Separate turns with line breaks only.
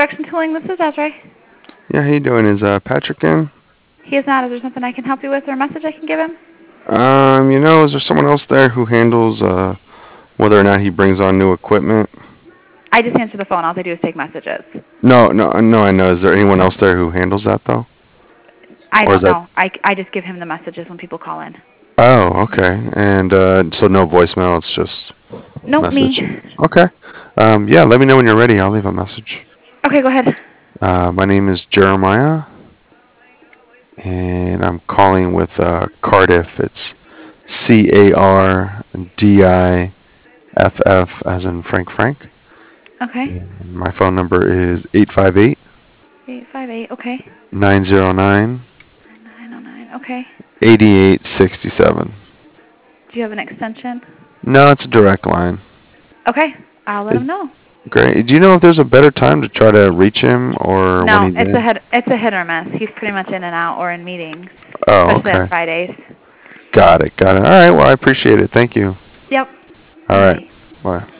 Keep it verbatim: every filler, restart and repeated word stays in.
Production Tooling, this is Desiree.
Yeah, how you doing? Is uh, Patrick in?
He is not. Is there something I can help you with or a message I can give him?
Um, you know, is there someone else there who handles uh, whether or not he brings on new equipment?
I just answer the phone. All I do is take messages.
No, no, no. I know. Is there anyone else there who handles that though,
I
or is
don't
that?
know. I, I just give him the messages when people call in.
Oh, okay. And uh, so no voicemail. It's just
Nope, me.
message. Okay. Um, yeah. Let me know when you're ready. I'll leave a message.
Okay, go ahead.
Uh, my name is Jeremiah, and I'm calling with uh, Cardiff. It's C A R D I F F as in Frank Frank.
Okay.
And my phone number is eight five eight,
eight five eight, okay.
nine zero nine,
nine oh nine, okay.
eight eight six seven.
Do you have an extension?
No, it's a direct line.
Okay, I'll let
Is
him know.
great. Do you know if there's a better time to try to reach him or when
No,
he's
it's a
in?
hit. It's a hit or miss. He's pretty much in and out or in meetings,
Oh,
especially on
okay.
Fridays.
Got it. Got it. All right. Well, I appreciate it. Thank you.
Yep.
All right.
Bye.
Bye.